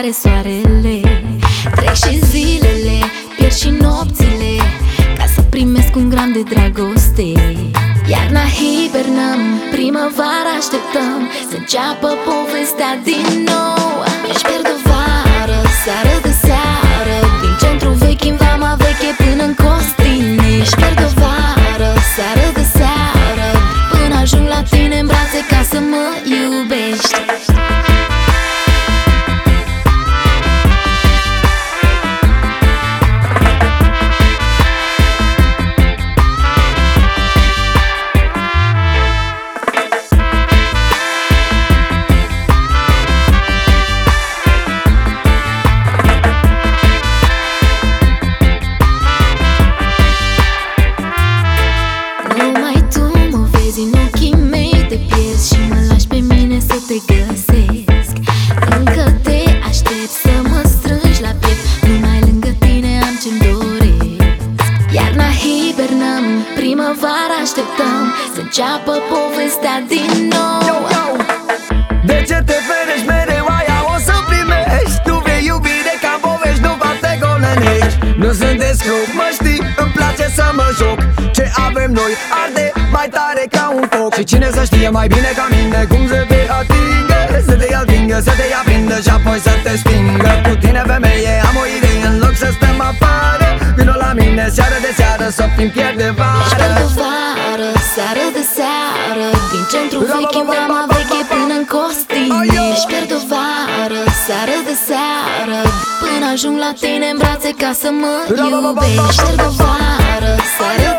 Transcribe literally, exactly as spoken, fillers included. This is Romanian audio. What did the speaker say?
apare soarele. Trec și zilele, pierd și nopțile, ca să primesc un gram de dragoste. Iarna hibernăm, primăvara așteptăm să înceapă povestea din nou. Își pierd o vară, seară de seară, din centru vechi în vama veche până în Costrine. Își pierd o vară, seară de seară, până ajung la tine în brațe ca să mă iubești. Găsesc. Încă te aștept să mă strângi la piept, numai lângă tine am ce-mi doresc. Iarna hibernăm, primăvara așteptăm să înceapă povestea din nou. De ce te ferești mereu, aia o să primești. Tu vei iubire ca povești, nu va te golenești. Nu sunt de scrup, mă știi, îmi place să mă joc. Ce avem noi arde mai tare ca un foc. Și cine să știe mai bine ca mine cum să te atingă, să te atingă, să te aprindă și apoi să te stingă. Cu tine, femeie, am o idee, în loc să stăm afară, vino la mine seară de seară să fim pierd de vară. Își pierd o vară, seară de seară, din centru vechi în vama veche până în Costrine. Își pierd o vară, seară de seară, până ajung la tine în brațe ca să mă iubești. Își pierd o vară, seară